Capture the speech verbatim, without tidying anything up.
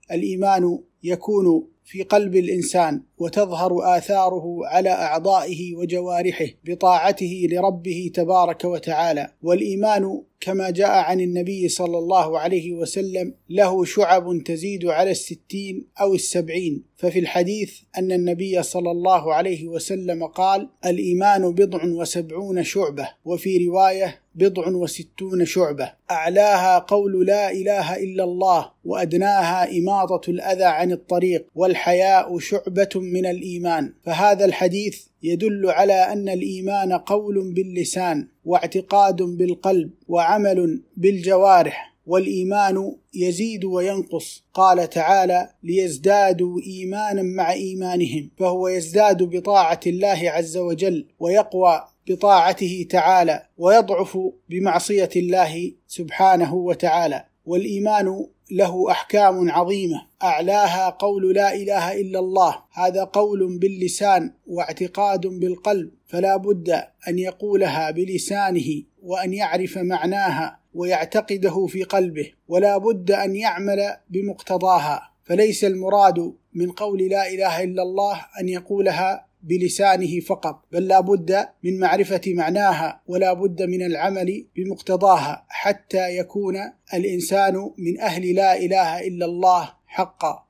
الإيمان يكون في قلب الإنسان وتظهر آثاره على أعضائه وجوارحه بطاعته لربه تبارك وتعالى. والإيمان كما جاء عن النبي صلى الله عليه وسلم له شعب تزيد على الستين أو السبعين، ففي الحديث أن النبي صلى الله عليه وسلم قال: الإيمان بضع وسبعون شعبة، وفي رواية بضع وستون شعبة، أعلاها قول لا إله إلا الله، وأدناها إماطة الأذى عن الطريق، والحياء شعبة من الإيمان. فهذا الحديث يدل على أن الإيمان قول باللسان، واعتقاد بالقلب، وعمل بالجوارح، والإيمان يزيد وينقص. قال تعالى: ليزدادوا إيمانا مع إيمانهم، فهو يزداد بطاعة الله عز وجل، ويقوى بطاعته تعالى، ويضعف بمعصية الله سبحانه وتعالى. والإيمان له أحكام عظيمة، أعلاها قول لا إله إلا الله، هذا قول باللسان واعتقاد بالقلب، فلا بد أن يقولها بلسانه وأن يعرف معناها ويعتقده في قلبه، ولا بد أن يعمل بمقتضاها. فليس المراد من قول لا إله إلا الله أن يقولها بلسانه فقط، بل لا بد من معرفة معناها، ولا بد من العمل بمقتضاها، حتى يكون الإنسان من أهل لا إله إلا الله حقا.